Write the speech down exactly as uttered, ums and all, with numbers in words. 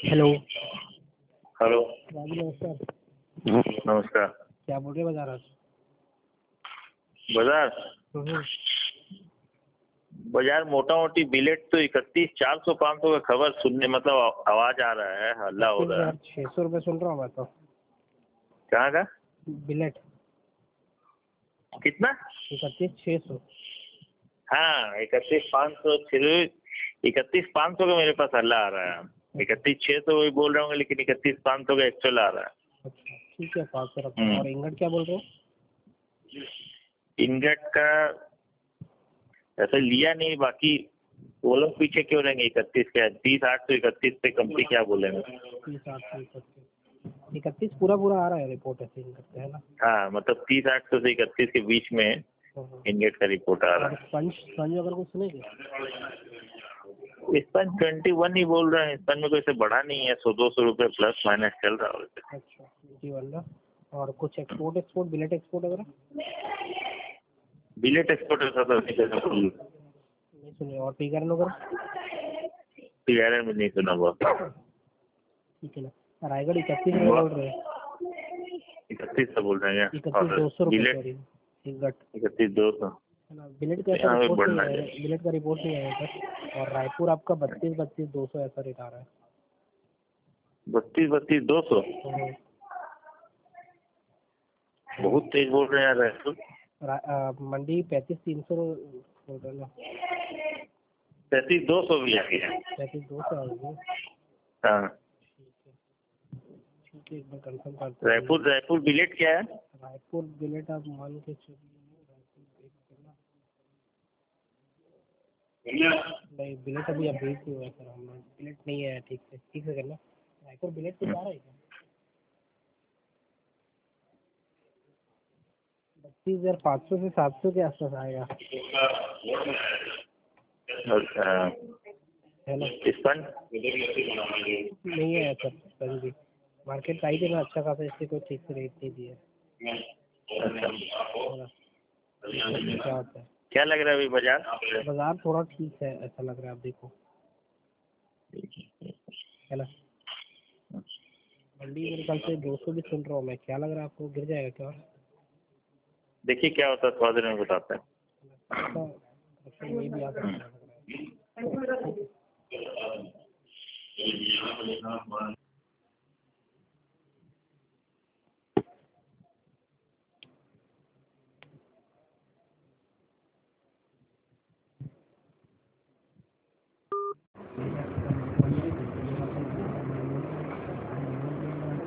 Hello. Hello. Raju नमस्कार। नमस्कार। क्या बोल रहे हैं बाजार आज? बाजार हम्म, बाजार मोटा मोटी बिलेट तो इकतीस चार सौ पाँच सौ का खबर सुनने मतलब आवाज आ रहा है, हल्ला हो रहा है। छह सौ रुपये सुन रहा हूँ मैं तो। कहाँ का बिलेट कितना? इकतीस छः सौ। हाँ, इकतीस पाँच सौ इकतीस पाँच सौ का मेरे पास हल्ला आ रहा है। इकतीस छह सौ वही बोल रहा हूँ, लेकिन इकतीस पाँच सौ का एक्चुअल आ रहा है। अच्छा ठीक है, पाँच सौ रखो। हम्म। और इंगट क्या बोल रहे हो? इंगट का ऐसा लिया नहीं, बाकी वो लोग पीछे क्यों रहेंगे? इकतीस के तीस आठ सौ इकतीस पे कंपनी क्या बोलेंगे? तीस आठ सौ इकतीस इकतीस पूरा पूरा आ रहा है रिपोर्ट ऐसे इंगट का, है ना? हाँ, मतलब तीस आठ सौ से इकतीस के बीच में हम्म। इंगेट का रिपोर्ट आ रहा और स्पंज स्पंज अगर कुछ सुनेंगे? है। स्पंज ट्वेंटी वन ही बोल रहे हैं। स्पंज में कोई से बढ़ा नहीं है, सौ दो सौ रुपये प्लस माइनस चल रहा है। अच्छा जी वाला। और कुछ एक्सपोर्ट एक्सपोर्ट बिलेट एक्सपोर्ट वगैरह बिलेट एक्सपोर्ट ऐसा तो नहीं करना पड़ेगा। नहीं सुने? और पीकर वगैरह में नहीं सुना हुआ। ठीक है ना। रायगढ़ इकतीस रुपये बोल रहे हैं। इकतीस सौ बोल रहे हैं इकतीस दो सौ रुपये बिलेट सॉरी इंगट, इकतीस दो सौ। है ना? बिलेट का ऐसा यहाँ पे रिपोर्ट नहीं बढ़ना आया है। है, बिलेट का रिपोर्ट नहीं आया है सर। और रायपुर आपका बत्तीस बत्तीस दो सौ ऐसा रेट आ रहा है। बत्तीस बत्तीस दो सौ तो बहुत तेज बोल रहे हैं यार। रायपुर रा- आ, मंडी पैंतीस तीन सौ बोल रहे ना। पैंतीस दो सौ भी आ गया। पैंतीस दो सौ आ गई। हाँ, ठीक है, एक बार कंफर्म करते हैं। रायपुर रायपुर बिलेट क्या है? रायपुर बिलेट आप मान के चलिए। नहीं, बिलेट अभी अपडेट नहीं हुआ है सर। हम बिलेट नहीं आया ठीक से ठीक से करना। रायपुर बिलेट तो जा रहा है क्या? बत्तीस हज़ार पाँच सौ से सात सौ के आसपास आएगा, अच्छा, है ना? स्पंज नहीं आया सर कभी भी। मार्केट टाइट है ना अच्छा खासा, इसलिए कोई ठीक से रेट नहीं दिया अच्छा, है ना? क्या होता है? क्या लग रहा है अभी बाजार? बाजार थोड़ा ठीक है ऐसा लग रहा है, आप देखो, है ना? मंडी मेरे ख्याल से दो सौ भी सुन रहा हूँ मैं। क्या लग रहा है आपको, गिर जाएगा क्या? और देखिए क्या होता है, थोड़ा देर में बताते हैं। अच्छा, अच्छा, ये भी आ सकता है लग रहा है।